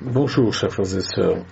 Bonjour chers frères et sœurs.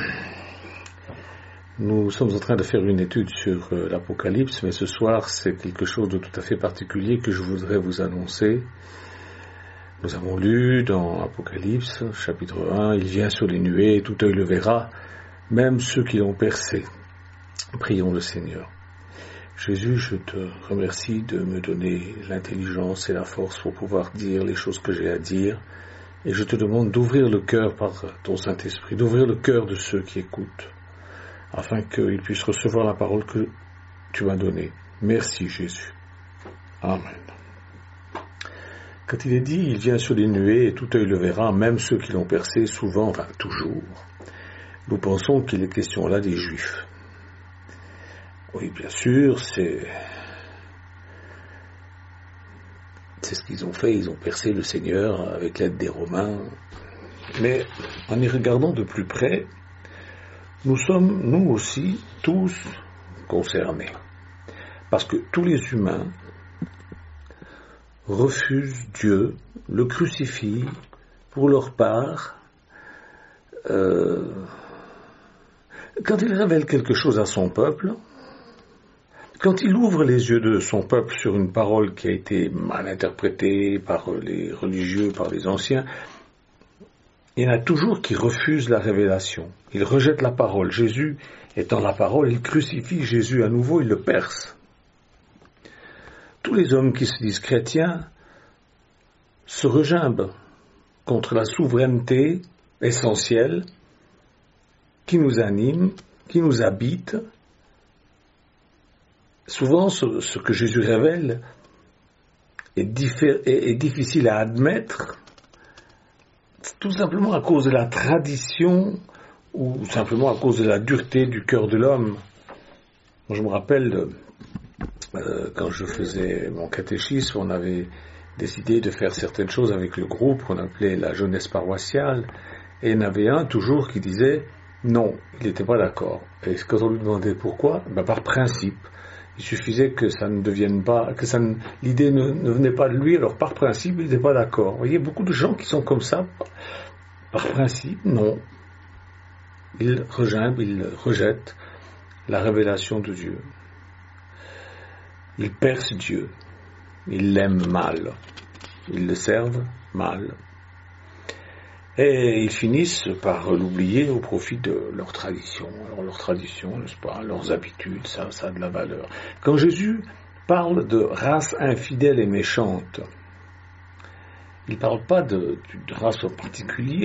Nous sommes en train de faire une étude sur l'Apocalypse, mais ce soir c'est quelque chose de tout à fait particulier que je voudrais vous annoncer. Nous avons lu dans Apocalypse, chapitre 1, « Il vient sur les nuées, et tout œil le verra, même ceux qui l'ont percé. » Prions le Seigneur. Jésus, je te remercie de me donner l'intelligence et la force pour pouvoir dire les choses que j'ai à dire. Et je te demande d'ouvrir le cœur par ton Saint-Esprit, d'ouvrir le cœur de ceux qui écoutent, afin qu'ils puissent recevoir la parole que tu m'as donnée. Merci Jésus. Amen. Quand il est dit, il vient sur les nuées et tout œil le verra, même ceux qui l'ont percé, souvent, enfin toujours, nous pensons qu'il est question là des Juifs. Oui, bien sûr, c'est ce qu'ils ont fait, ils ont percé le Seigneur avec l'aide des Romains. Mais en y regardant de plus près, nous sommes, nous aussi, tous concernés. Parce que tous les humains refusent Dieu, le crucifient pour leur part. Quand il révèle quelque chose à son peuple, quand il ouvre les yeux de son peuple sur une parole qui a été mal interprétée par les religieux, par les anciens, il y en a toujours qui refusent la révélation. Ils rejettent la parole. Jésus étant la parole, ils crucifient Jésus à nouveau, ils le percent. Tous les hommes qui se disent chrétiens se regimbent contre la souveraineté essentielle qui nous anime, qui nous habite. Souvent, ce que Jésus révèle est difficile à admettre, tout simplement à cause de la tradition ou simplement à cause de la dureté du cœur de l'homme. Moi, je me rappelle, quand je faisais mon catéchisme, on avait décidé de faire certaines choses avec le groupe qu'on appelait la jeunesse paroissiale, et il y en avait un toujours qui disait non, il n'était pas d'accord. Et quand on lui demandait pourquoi, par principe. Il suffisait que ça ne devienne pas, l'idée ne venait pas de lui, alors par principe, il n'était pas d'accord. Vous voyez, beaucoup de gens qui sont comme ça, par principe, non. Ils regimbent, ils rejettent la révélation de Dieu. Ils percent Dieu. Ils l'aiment mal. Ils le servent mal. Et ils finissent par l'oublier au profit de leur tradition. Alors leur tradition, n'est-ce pas, leurs habitudes, ça a de la valeur. Quand Jésus parle de race infidèle et méchante, il ne parle pas d'une race en particulier,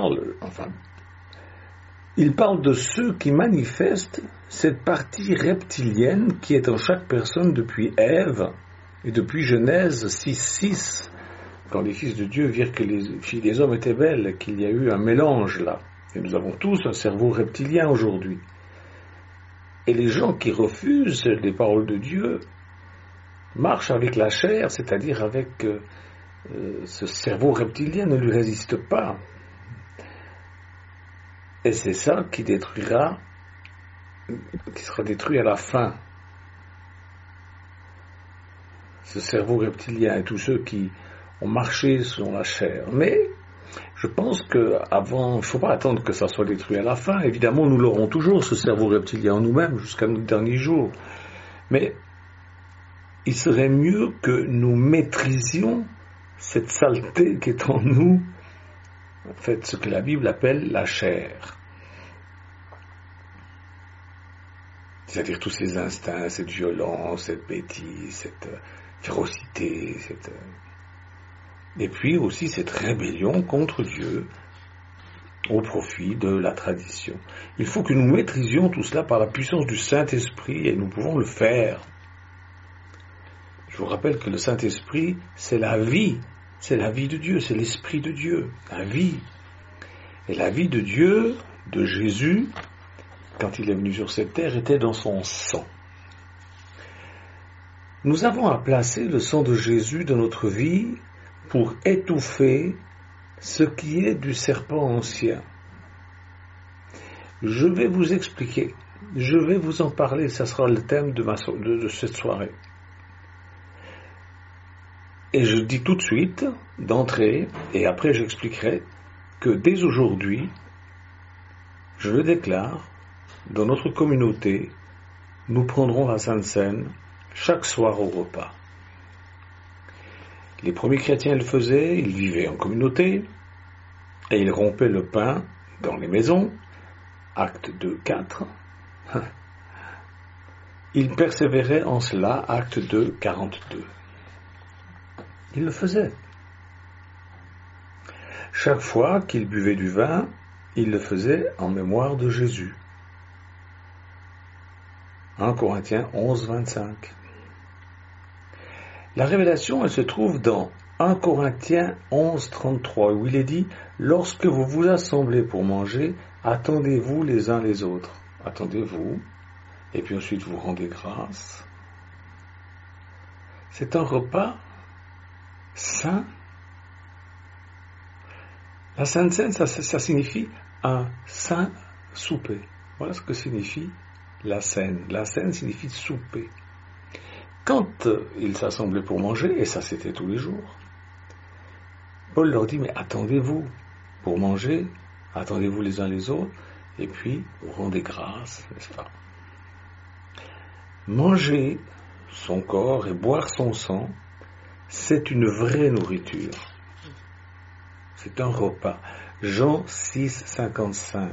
il parle de ceux qui manifestent cette partie reptilienne qui est en chaque personne depuis Ève et depuis Genèse 6:6. Quand les fils de Dieu virent que les filles des hommes étaient belles, qu'il y a eu un mélange là. Et nous avons tous un cerveau reptilien aujourd'hui. Et les gens qui refusent les paroles de Dieu marchent avec la chair, c'est-à-dire avec ce cerveau reptilien ne lui résiste pas. Et c'est ça qui sera détruit à la fin. Ce cerveau reptilien et tous ceux qui ont marché selon la chair. Mais je pense qu'avant, il ne faut pas attendre que ça soit détruit à la fin. Évidemment, nous l'aurons toujours, ce cerveau reptilien en nous-mêmes, jusqu'à nos derniers jours. Mais il serait mieux que nous maîtrisions cette saleté qui est en nous, en fait, ce que la Bible appelle la chair. C'est-à-dire tous ces instincts, cette violence, cette bêtise, cette férocité, et puis aussi cette rébellion contre Dieu au profit de la tradition. Il faut que nous maîtrisions tout cela par la puissance du Saint-Esprit et nous pouvons le faire. Je vous rappelle que le Saint-Esprit, c'est la vie de Dieu, c'est l'Esprit de Dieu, la vie. Et la vie de Dieu, de Jésus, quand il est venu sur cette terre, était dans son sang. Nous avons à placer le sang de Jésus dans notre vie pour étouffer ce qui est du serpent ancien. Je vais vous expliquer, je vais vous en parler, ça sera le thème de cette soirée. Et je dis tout de suite, d'entrée, et après j'expliquerai que dès aujourd'hui, je le déclare, dans notre communauté, nous prendrons la Sainte Seine chaque soir au repas. Les premiers chrétiens le faisaient, ils vivaient en communauté, et ils rompaient le pain dans les maisons, acte 2:4. Ils persévéraient en cela, acte 2:42. Ils le faisaient. Chaque fois qu'ils buvaient du vin, ils le faisaient en mémoire de Jésus. 1 Corinthiens 11:25. La révélation, elle se trouve dans 1 Corinthiens 11:33, où il est dit « Lorsque vous vous assemblez pour manger, attendez-vous les uns les autres. » Attendez-vous, et puis ensuite vous rendez grâce. C'est un repas saint. La Sainte Seine, ça signifie un saint souper. Voilà ce que signifie la Seine. La Seine signifie souper. Quand ils s'assemblaient pour manger, et ça c'était tous les jours, Paul leur dit, mais attendez-vous pour manger, attendez-vous les uns les autres, et puis vous rendez grâce, n'est-ce pas? Manger son corps et boire son sang, c'est une vraie nourriture. C'est un repas. Jean 6:55.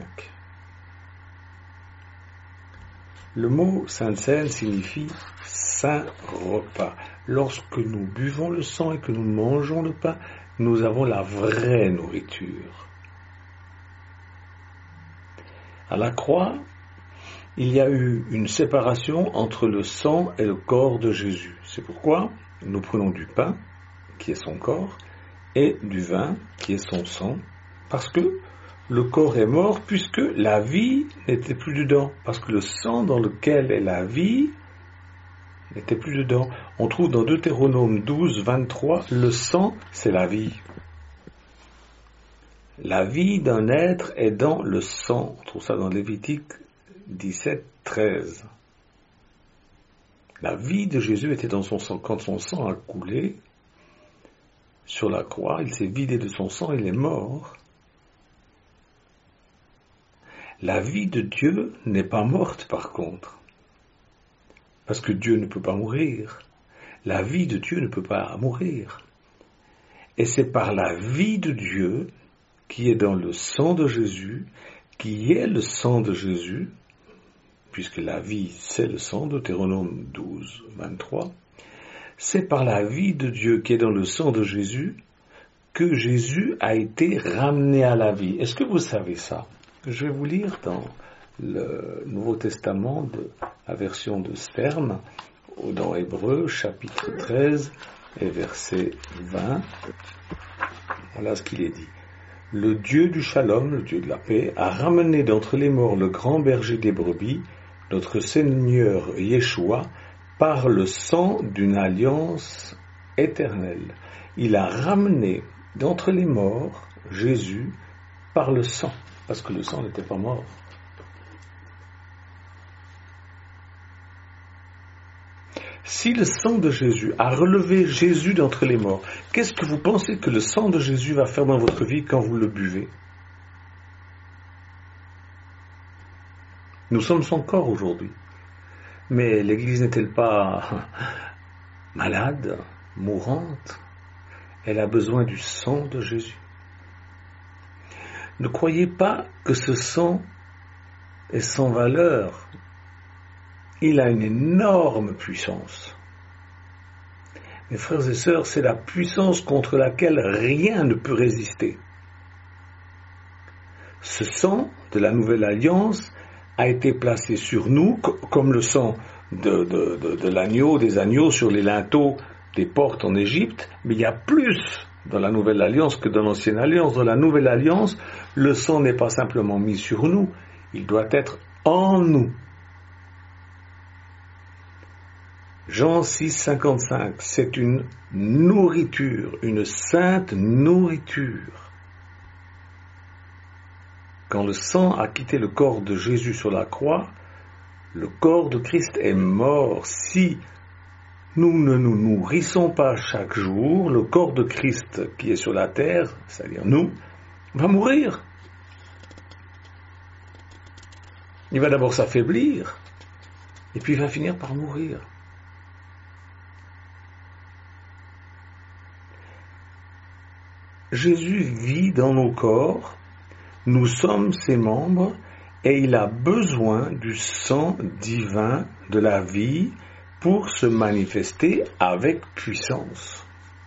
Le mot Sainte Seine signifie saint repas. Lorsque nous buvons le sang et que nous mangeons le pain, nous avons la vraie nourriture. À la croix, il y a eu une séparation entre le sang et le corps de Jésus. C'est pourquoi nous prenons du pain, qui est son corps, et du vin, qui est son sang, parce que le corps est mort, puisque la vie n'était plus dedans, parce que le sang dans lequel est la vie n'était plus dedans. On trouve dans Deutéronome 12:23, le sang, c'est la vie. La vie d'un être est dans le sang. On trouve ça dans Lévitique 17:13. La vie de Jésus était dans son sang. Quand son sang a coulé sur la croix, il s'est vidé de son sang, il est mort. La vie de Dieu n'est pas morte par contre, parce que Dieu ne peut pas mourir. La vie de Dieu ne peut pas mourir. Et c'est par la vie de Dieu qui est dans le sang de Jésus, qui est le sang de Jésus, puisque la vie c'est le sang, Deutéronome 12:23, c'est par la vie de Dieu qui est dans le sang de Jésus que Jésus a été ramené à la vie. Est-ce que vous savez ça? Je vais vous lire dans le Nouveau Testament, de la version de Stern, dans Hébreux, chapitre 13 et verset 20. Voilà ce qu'il est dit. Le Dieu du Shalom, le Dieu de la paix, a ramené d'entre les morts le grand berger des brebis, notre Seigneur Yeshua, par le sang d'une alliance éternelle. Il a ramené d'entre les morts Jésus par le sang, parce que le sang n'était pas mort. Si le sang de Jésus a relevé Jésus d'entre les morts, qu'est-ce que vous pensez que le sang de Jésus va faire dans votre vie quand vous le buvez? Nous sommes son corps aujourd'hui. Mais l'Église n'est-elle pas malade, mourante? Elle a besoin du sang de Jésus. Ne croyez pas que ce sang est sans valeur. Il a une énorme puissance. Mes frères et sœurs, c'est la puissance contre laquelle rien ne peut résister. Ce sang de la nouvelle alliance a été placé sur nous comme le sang de l'agneau, des agneaux sur les linteaux des portes en Égypte, mais il y a plus dans la nouvelle alliance que dans l'ancienne alliance. Dans la nouvelle alliance, le sang n'est pas simplement mis sur nous, il doit être en nous. Jean 6:55, c'est une nourriture, une sainte nourriture. Quand le sang a quitté le corps de Jésus sur la croix, le corps de Christ est mort. Si nous ne nous nourrissons pas chaque jour, le corps de Christ qui est sur la terre, c'est-à-dire nous, va mourir. Il va d'abord s'affaiblir, et puis il va finir par mourir. Jésus vit dans nos corps, nous sommes ses membres, et il a besoin du sang divin de la vie pour se manifester avec puissance.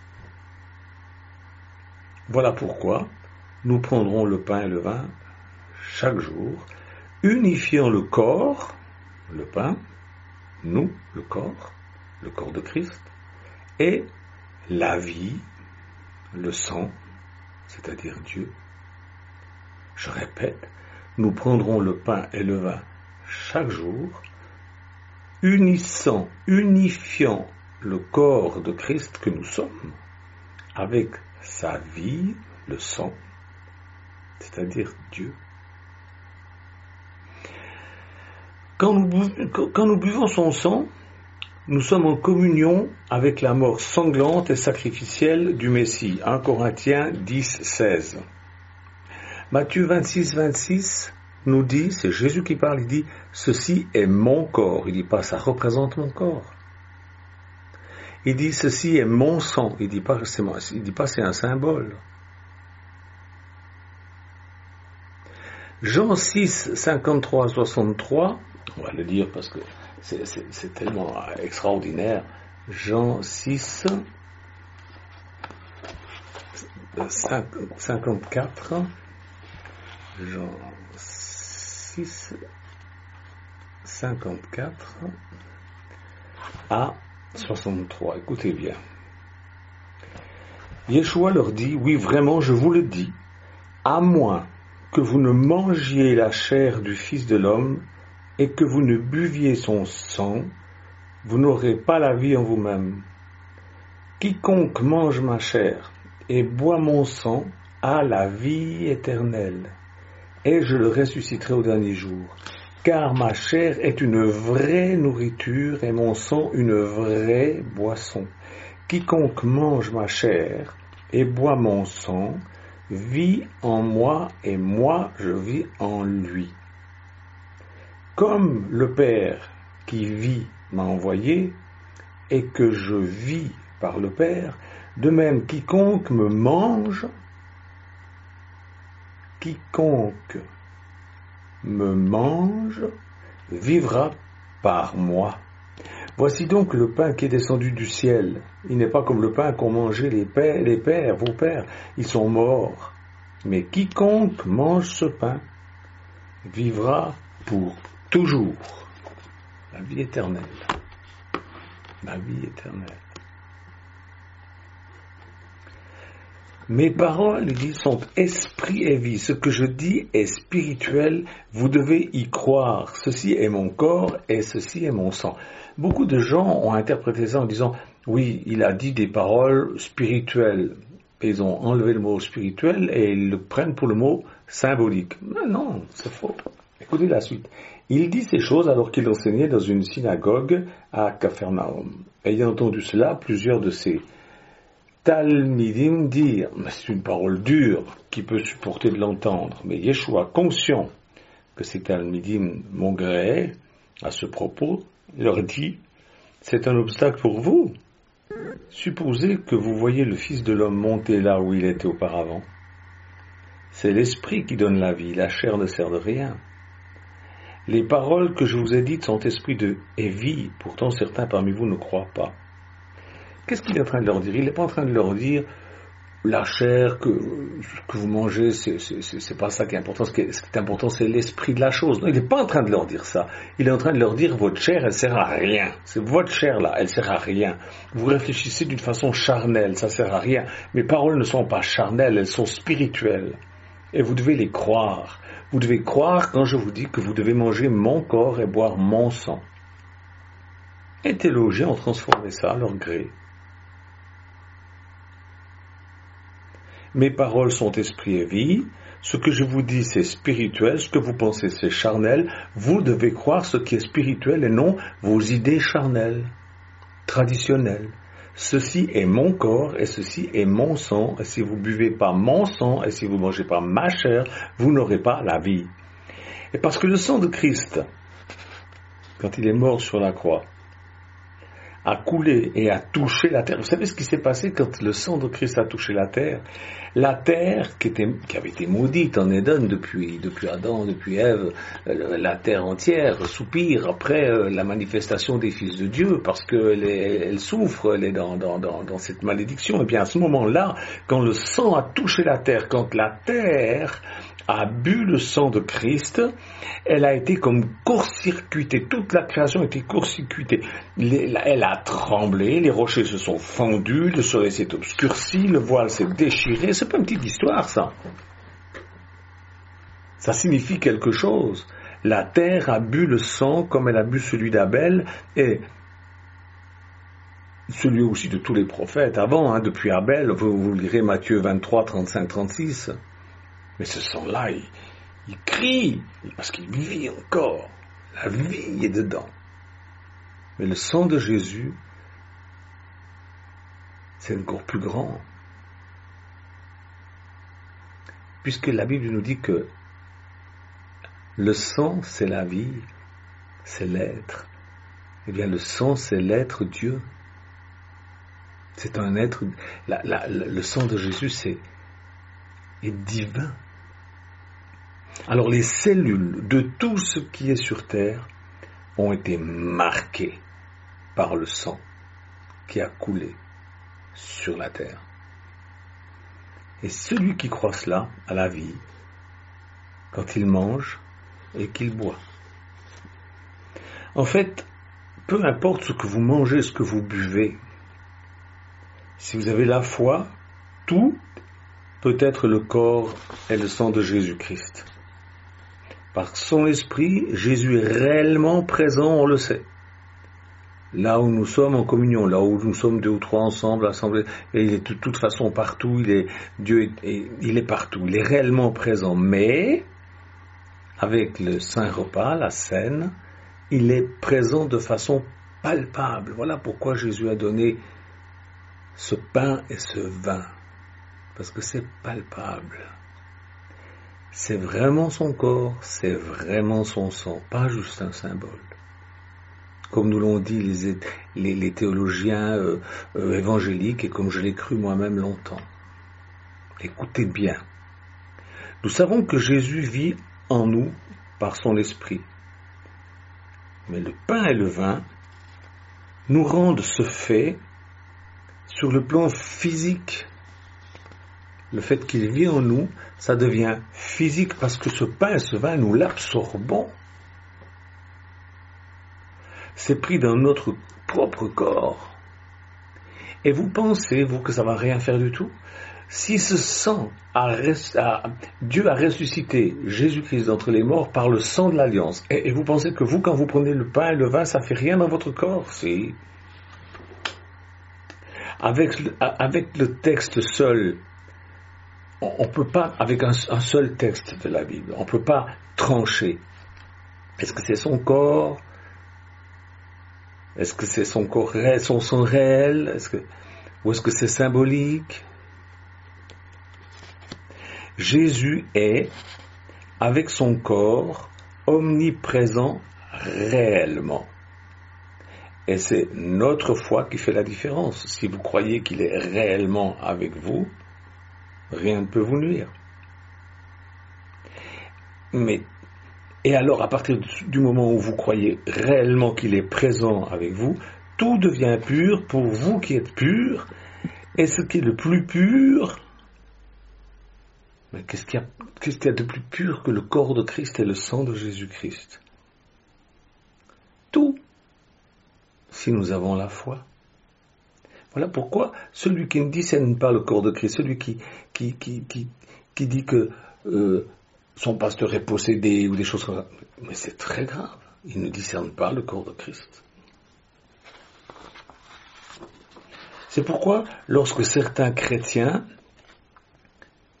Voilà pourquoi nous prendrons le pain et le vin chaque jour, unifiant le corps, le pain, nous, le corps de Christ, et la vie, le sang, c'est-à-dire Dieu. Je répète, nous prendrons le pain et le vin chaque jour, unifiant le corps de Christ que nous sommes, avec sa vie, le sang, c'est-à-dire Dieu. Quand nous buvons son sang, nous sommes en communion avec la mort sanglante et sacrificielle du Messie. 1 Corinthiens 10, 16. Matthieu 26, 26 nous dit, c'est Jésus qui parle, il dit « Ceci est mon corps ». Il dit pas « ça représente mon corps ». Il dit « Ceci est mon sang ». Il dit pas « c'est un symbole ». Jean 6, 53, 63, on va le dire parce que c'est tellement extraordinaire. Jean 6, 54, Jean 6, 54 à 63. Écoutez bien. Yeshua leur dit, oui, vraiment, je vous le dis, à moins que vous ne mangiez la chair du Fils de l'homme et que vous ne buviez son sang, vous n'aurez pas la vie en vous-même. Quiconque mange ma chair et boit mon sang a la vie éternelle, et je le ressusciterai au dernier jour. Car ma chair est une vraie nourriture et mon sang une vraie boisson. Quiconque mange ma chair et boit mon sang vit en moi et moi je vis en lui. Comme le Père qui vit m'a envoyé et que je vis par le Père, de même quiconque me mange vivra par moi. Voici donc le pain qui est descendu du ciel. Il n'est pas comme le pain qu'ont mangé vos pères, ils sont morts. Mais quiconque mange ce pain vivra pour toujours. La vie éternelle. La vie éternelle. Mes paroles, il dit, sont esprit et vie. Ce que je dis est spirituel. Vous devez y croire. Ceci est mon corps et ceci est mon sang. Beaucoup de gens ont interprété ça en disant, oui, il a dit des paroles spirituelles. Et ils ont enlevé le mot spirituel et ils le prennent pour le mot symbolique. Mais non, c'est faux. Écoutez la suite. Il dit ces choses alors qu'il enseignait dans une synagogue à Capharnaüm. Ayant entendu cela, plusieurs de ses Talmidim dire, c'est une parole dure, qui peut supporter de l'entendre, mais Yeshua, conscient que ces Talmidim maugréaient à ce propos, leur dit, c'est un obstacle pour vous. Supposez que vous voyez le Fils de l'homme monter là où il était auparavant. C'est l'esprit qui donne la vie, la chair ne sert de rien. Les paroles que je vous ai dites sont esprit et vie, pourtant certains parmi vous ne croient pas. Qu'est-ce qu'il est en train de leur dire? Il n'est pas en train de leur dire la chair que vous mangez, c'est pas ça qui est important. Ce qui est important, c'est l'esprit de la chose. Non, il n'est pas en train de leur dire ça. Il est en train de leur dire votre chair, elle sert à rien. C'est votre chair là, elle sert à rien. Vous réfléchissez d'une façon charnelle, ça sert à rien. Mes paroles ne sont pas charnelles, elles sont spirituelles. Et vous devez les croire. Vous devez croire quand je vous dis que vous devez manger mon corps et boire mon sang. Les théologiens ont transformé ça à leur gré. Mes paroles sont esprit et vie. Ce que je vous dis, c'est spirituel. Ce que vous pensez, c'est charnel. Vous devez croire ce qui est spirituel et non vos idées charnelles, traditionnelles. ceci est mon corps et ceci est mon sang, et si vous buvez pas mon sang et si vous mangez pas ma chair, vous n'aurez pas la vie. Et parce que le sang de Christ, quand il est mort sur la croix, a coulé et a touché la terre. Vous savez ce qui s'est passé quand le sang de Christ a touché la terre? La terre qui avait été maudite en Éden depuis Adam, depuis Ève, la terre entière soupire après la manifestation des fils de Dieu parce qu'elle souffre, elle est dans cette malédiction. Et bien à ce moment-là, quand le sang a touché la terre, quand la terre a bu le sang de Christ, elle a été comme court-circuitée, toute la création a été court-circuitée. Elle a tremblé, les rochers se sont fendus, le soleil s'est obscurci, le voile s'est déchiré. C'est pas une petite histoire, ça. Ça signifie quelque chose. La terre a bu le sang comme elle a bu celui d'Abel et celui aussi de tous les prophètes avant, depuis Abel. Vous lirez Matthieu 23, 35, 36. Mais ce sang-là, il crie, parce qu'il vit encore. La vie est dedans. Mais le sang de Jésus, c'est encore plus grand. Puisque la Bible nous dit que le sang, c'est la vie, c'est l'être. Eh bien, le sang, c'est l'être Dieu. C'est un être. Le sang de Jésus, est divin. Alors les cellules de tout ce qui est sur terre ont été marquées par le sang qui a coulé sur la terre. Et celui qui croit cela a la vie quand il mange et qu'il boit. En fait, peu importe ce que vous mangez, ce que vous buvez, si vous avez la foi, tout peut être le corps et le sang de Jésus-Christ. Par son esprit, Jésus est réellement présent, on le sait. Là où nous sommes en communion, là où nous sommes 2 ou 3 ensemble, assemblés, et il est de toute façon partout, Dieu est partout, il est réellement présent. Mais, avec le Saint Repas, la scène, il est présent de façon palpable. Voilà pourquoi Jésus a donné ce pain et ce vin. Parce que c'est palpable. C'est vraiment son corps, c'est vraiment son sang, pas juste un symbole. Comme nous l'ont dit les théologiens évangéliques et comme je l'ai cru moi-même longtemps. Écoutez bien. Nous savons que Jésus vit en nous par son esprit. Mais le pain et le vin nous rendent ce fait sur le plan physique. Le fait qu'il vit en nous, ça devient physique parce que ce pain et ce vin, nous l'absorbons. C'est pris dans notre propre corps. Et vous pensez, vous, que ça va rien faire du tout? Si ce sang, Dieu a ressuscité Jésus-Christ d'entre les morts par le sang de l'Alliance, et vous pensez que vous, quand vous prenez le pain et le vin, ça fait rien dans votre corps? Si. Avec le texte seul, on ne peut pas, avec un seul texte de la Bible, on ne peut pas trancher. Est-ce que c'est son corps? Est-ce que c'est son corps réel, son sang réel? Ou est-ce que c'est symbolique? Jésus est, avec son corps, omniprésent réellement. Et c'est notre foi qui fait la différence. Si vous croyez qu'il est réellement avec vous, rien ne peut vous nuire. Et alors, à partir du moment où vous croyez réellement qu'il est présent avec vous, tout devient pur pour vous qui êtes purs. Et ce qui est le plus pur, mais qu'est-ce qu'il y a de plus pur que le corps de Christ et le sang de Jésus-Christ? Tout, si nous avons la foi. Voilà pourquoi celui qui ne discerne pas le corps de Christ, celui qui dit que son pasteur est possédé ou des choses comme ça, mais c'est très grave. Il ne discerne pas le corps de Christ. C'est pourquoi, lorsque certains chrétiens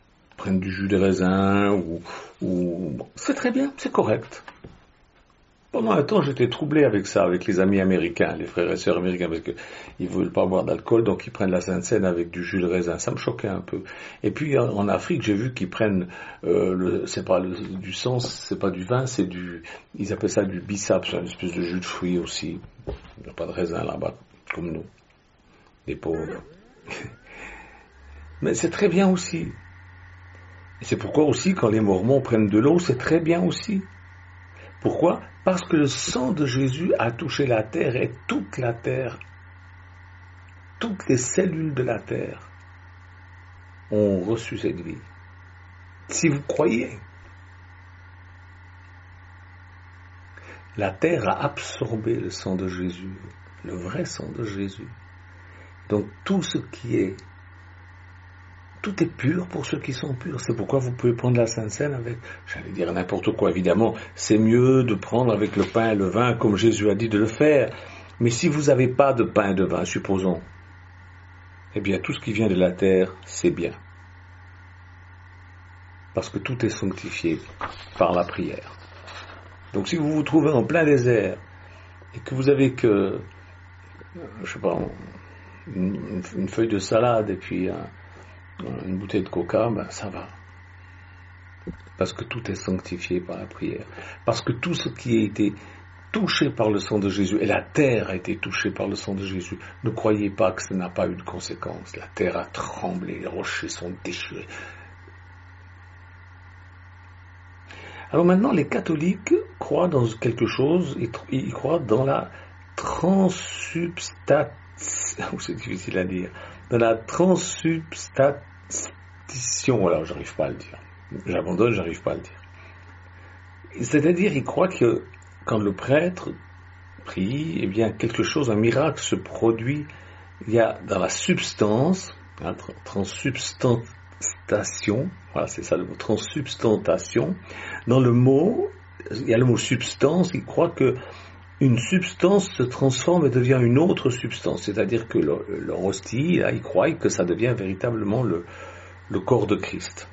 prennent du jus de raisin ou c'est très bien, c'est correct. Pendant un temps, j'étais troublé avec ça, avec les amis américains, les frères et sœurs américains, parce qu'ils ne veulent pas boire d'alcool, donc ils prennent la Sainte Seine avec du jus de raisin. Ça me choquait un peu. Et puis en Afrique, j'ai vu qu'ils prennent, c'est pas du sang, c'est pas du vin, ils appellent ça du bissap, c'est une espèce de jus de fruits aussi. Il n'y a pas de raisin là-bas, comme nous, les pauvres. Mais c'est très bien aussi. Et c'est pourquoi aussi, quand les Mormons prennent de l'eau, c'est très bien aussi. Pourquoi ? Parce que le sang de Jésus a touché la terre et toute la terre, toutes les cellules de la terre ont reçu cette vie. Si vous croyez, la terre a absorbé le sang de Jésus, le vrai sang de Jésus. Donc tout est pur pour ceux qui sont purs. C'est pourquoi vous pouvez prendre la Sainte Seine avec, j'allais dire n'importe quoi, évidemment. C'est mieux de prendre avec le pain et le vin, comme Jésus a dit de le faire. Mais si vous n'avez pas de pain et de vin, supposons, eh bien, tout ce qui vient de la terre, c'est bien. Parce que tout est sanctifié par la prière. Donc, si vous vous trouvez en plein désert, et que vous avez que, je sais pas, une feuille de salade, et puis une bouteille de coca, ben ça va. Parce que tout est sanctifié par la prière. Parce que tout ce qui a été touché par le sang de Jésus, et la terre a été touchée par le sang de Jésus, ne croyez pas que ça n'a pas eu de conséquences. La terre a tremblé, les rochers sont déchirés. Alors maintenant, les catholiques croient dans quelque chose, ils croient dans la transsubstantiation, c'est difficile à dire, dans la transsubstantiation. Alors, j'arrive pas à le dire. J'abandonne, j'arrive pas à le dire. C'est-à-dire, ils croient que quand le prêtre prie, eh bien, quelque chose, un miracle se produit. Il y a dans la substance, transsubstantation, voilà, c'est ça le mot, transsubstantation. Dans le mot, il y a le mot substance, ils croient que une substance se transforme et devient une autre substance. C'est-à-dire que leur hostie, là, ils croient que ça devient véritablement le corps de Christ.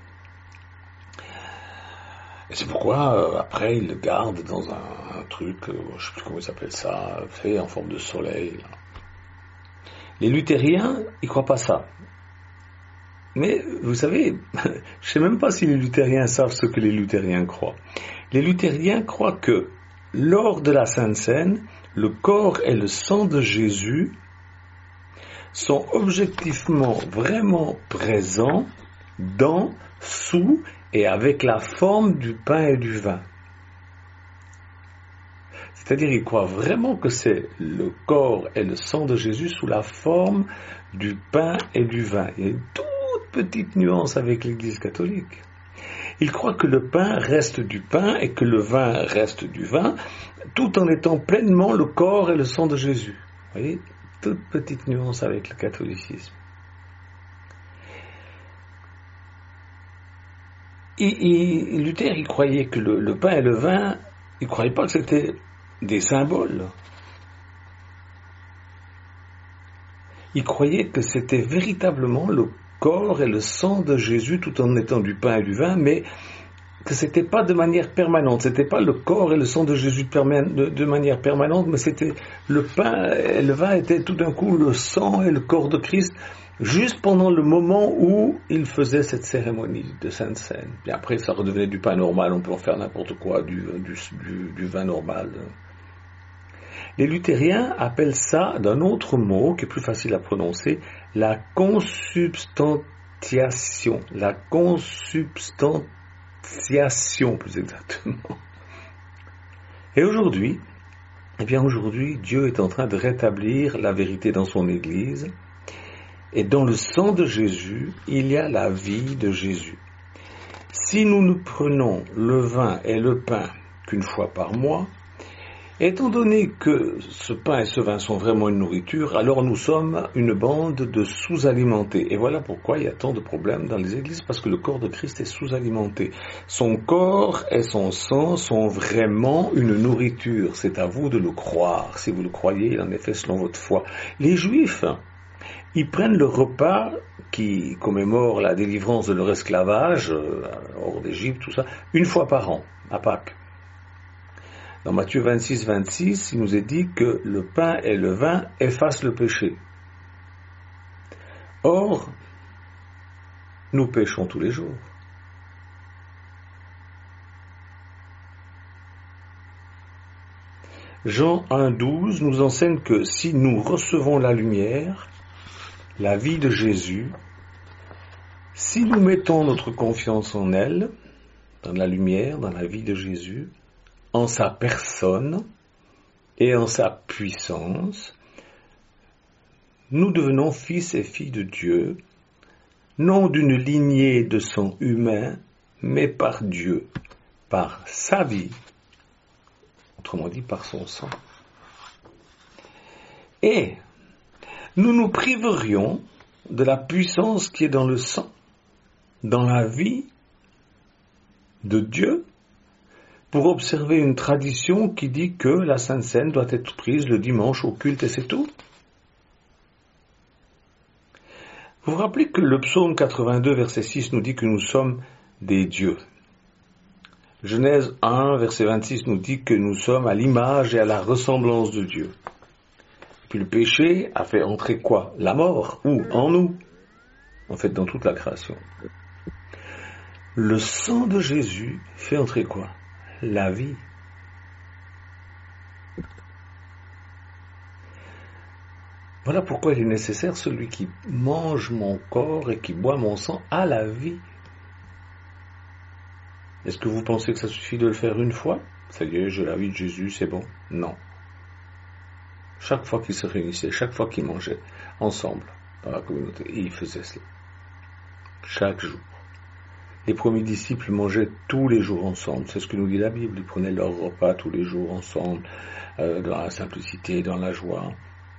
Et c'est pourquoi, après, ils le gardent dans un truc, je ne sais plus comment ils s'appellent ça, fait en forme de soleil. Là. Les luthériens, ils croient pas ça. Mais, vous savez, je ne sais même pas si les luthériens savent ce que les luthériens croient. Les luthériens croient que, lors de la Sainte Seine, le corps et le sang de Jésus sont objectivement vraiment présents dans, sous et avec la forme du pain et du vin. C'est-à-dire, ils croient vraiment que c'est le corps et le sang de Jésus sous la forme du pain et du vin. Il y a une toute petite nuance avec l'Église catholique. Ils croient que le pain reste du pain et que le vin reste du vin, tout en étant pleinement le corps et le sang de Jésus. Vous voyez, toute petite nuance avec le catholicisme. Luther, il croyait que le pain et le vin, il ne croyait pas que c'était des symboles. Il croyait que c'était véritablement le corps et le sang de Jésus tout en étant du pain et du vin, mais que c'était pas de manière permanente, c'était pas le corps et le sang de Jésus de manière permanente, mais c'était le pain et le vin étaient tout d'un coup le sang et le corps de Christ, juste pendant le moment où il faisait cette cérémonie de Sainte Seine. Puis après, ça redevenait du pain normal, on peut en faire n'importe quoi, du vin normal. Les luthériens appellent ça d'un autre mot qui est plus facile à prononcer, la consubstantiation. La consubstantiation, plus exactement. Et aujourd'hui, Dieu est en train de rétablir la vérité dans son Église. Et dans le sang de Jésus, il y a la vie de Jésus. Si nous ne prenons le vin et le pain qu'une fois par mois, étant donné que ce pain et ce vin sont vraiment une nourriture, alors nous sommes une bande de sous-alimentés. Et voilà pourquoi il y a tant de problèmes dans les églises, parce que le corps de Christ est sous-alimenté. Son corps et son sang sont vraiment une nourriture. C'est à vous de le croire. Si vous le croyez, il en est fait selon votre foi. Les Juifs, ils prennent le repas qui commémore la délivrance de leur esclavage, hors d'Égypte, tout ça, une fois par an, à Pâques. Dans Matthieu 26, 26, il nous est dit que le pain et le vin effacent le péché. Or, nous péchons tous les jours. Jean 1,12 nous enseigne que si nous recevons la lumière, la vie de Jésus, si nous mettons notre confiance en elle, dans la lumière, dans la vie de Jésus, en sa personne et en sa puissance, nous devenons fils et filles de Dieu, non d'une lignée de sang humain, mais par Dieu, par sa vie, autrement dit par son sang. Et nous nous priverions de la puissance qui est dans le sang, dans la vie de Dieu, pour observer une tradition qui dit que la Sainte Seine doit être prise le dimanche au culte et c'est tout. Vous vous rappelez que le psaume 82, verset 6 nous dit que nous sommes des dieux. Genèse 1, verset 26 nous dit que nous sommes à l'image et à la ressemblance de Dieu. Puis le péché a fait entrer quoi? La mort. Où? En nous. En fait, dans toute la création. Le sang de Jésus fait entrer quoi? La vie. Voilà pourquoi il est nécessaire celui qui mange mon corps et qui boit mon sang a la vie. Est-ce que vous pensez que ça suffit de le faire une fois? Ça y est, j'ai la vie de Jésus, c'est bon? Non. Chaque fois qu'ils se réunissaient, chaque fois qu'ils mangeaient ensemble dans la communauté, et ils faisaient cela. Chaque jour. Les premiers disciples mangeaient tous les jours ensemble. C'est ce que nous dit la Bible. Ils prenaient leur repas tous les jours ensemble, dans la simplicité, dans la joie.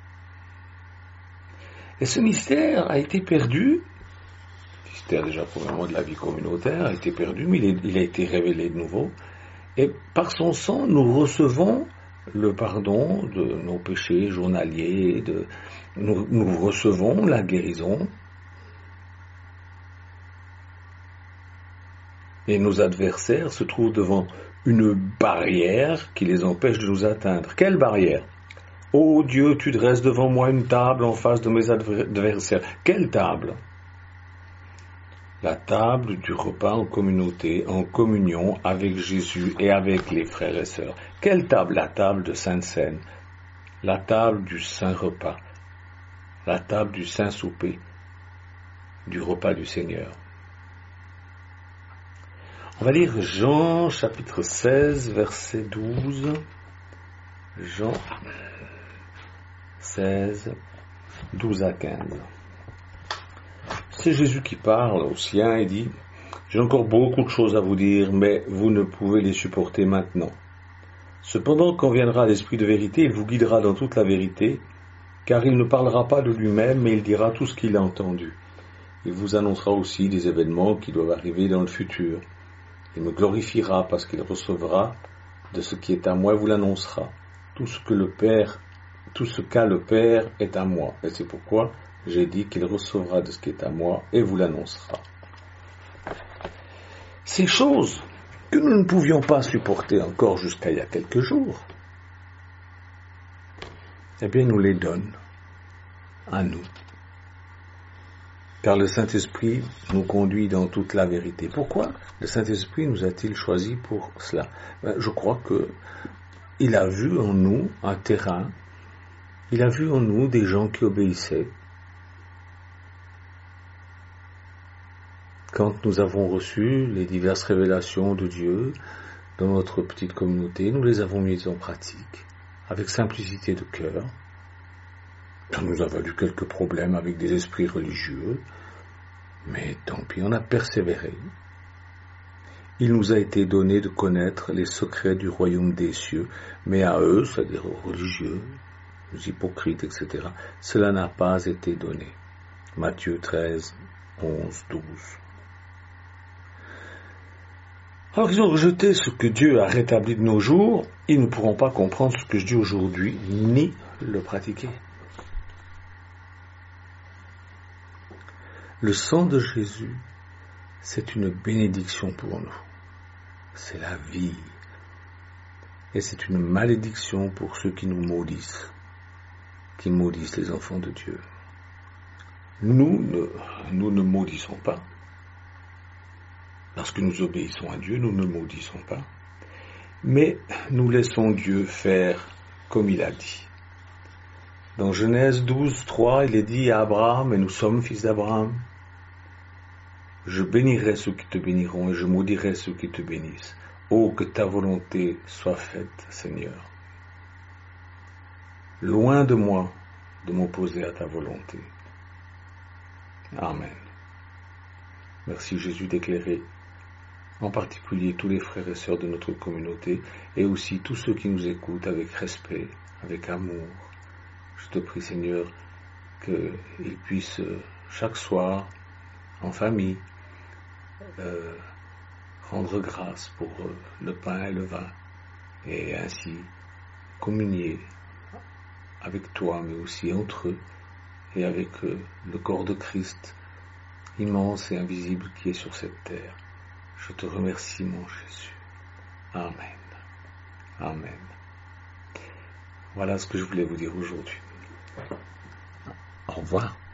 Et ce mystère a été perdu. Le mystère déjà premièrement de la vie communautaire a été perdu, mais il a été révélé de nouveau. Et par son sang, nous recevons le pardon de nos péchés journaliers, nous recevons la guérison. Et nos adversaires se trouvent devant une barrière qui les empêche de nous atteindre. Quelle barrière? Ô Dieu, tu dresses devant moi une table en face de mes adversaires. Quelle table? La table du repas en communauté, en communion avec Jésus et avec les frères et sœurs. Quelle table? La table de Sainte Seine, la table du Saint Repas, la table du Saint Souper, du repas du Seigneur. On va lire Jean chapitre 16, verset 12. Jean 16, 12 à 15. C'est Jésus qui parle aux siens et dit « J'ai encore beaucoup de choses à vous dire, mais vous ne pouvez les supporter maintenant. Cependant, quand viendra l'Esprit de vérité, il vous guidera dans toute la vérité, car il ne parlera pas de lui-même, mais il dira tout ce qu'il a entendu. Il vous annoncera aussi des événements qui doivent arriver dans le futur. Il me glorifiera parce qu'il recevra de ce qui est à moi et vous l'annoncera. Tout ce qu'a le Père est à moi. Et c'est pourquoi j'ai dit qu'il recevra de ce qui est à moi et vous l'annoncera. » Ces choses que nous ne pouvions pas supporter encore jusqu'à il y a quelques jours, eh bien, nous les donne à nous. Car le Saint-Esprit nous conduit dans toute la vérité. Pourquoi le Saint-Esprit nous a-t-il choisi pour cela? Je crois qu'il a vu en nous un terrain, il a vu en nous des gens qui obéissaient. Quand nous avons reçu les diverses révélations de Dieu dans notre petite communauté, nous les avons mises en pratique, avec simplicité de cœur. Ça nous a valu quelques problèmes avec des esprits religieux, mais tant pis, on a persévéré. Il nous a été donné de connaître les secrets du royaume des cieux, mais à eux, c'est-à-dire aux religieux, aux hypocrites, etc., cela n'a pas été donné. Matthieu 13, 11, 12. Alors ils ont rejeté ce que Dieu a rétabli de nos jours, ils ne pourront pas comprendre ce que je dis aujourd'hui, ni le pratiquer. Le sang de Jésus, c'est une bénédiction pour nous. C'est la vie. Et c'est une malédiction pour ceux qui nous maudissent, qui maudissent les enfants de Dieu. Nous ne maudissons pas. Lorsque nous obéissons à Dieu, nous ne maudissons pas. Mais nous laissons Dieu faire comme il a dit. Dans Genèse 12, 3, il est dit à Abraham, et nous sommes fils d'Abraham, je bénirai ceux qui te béniront et je maudirai ceux qui te bénissent. Oh, que ta volonté soit faite, Seigneur. Loin de moi de m'opposer à ta volonté. Amen. Merci Jésus d'éclairer en particulier tous les frères et sœurs de notre communauté et aussi tous ceux qui nous écoutent avec respect, avec amour. Je te prie Seigneur qu'ils puissent chaque soir, en famille, rendre grâce pour le pain et le vin et ainsi communier avec toi mais aussi entre eux et avec le corps de Christ immense et invisible qui est sur cette terre. Je te remercie mon Jésus. Amen. Amen. Voilà ce que je voulais vous dire aujourd'hui. Au revoir.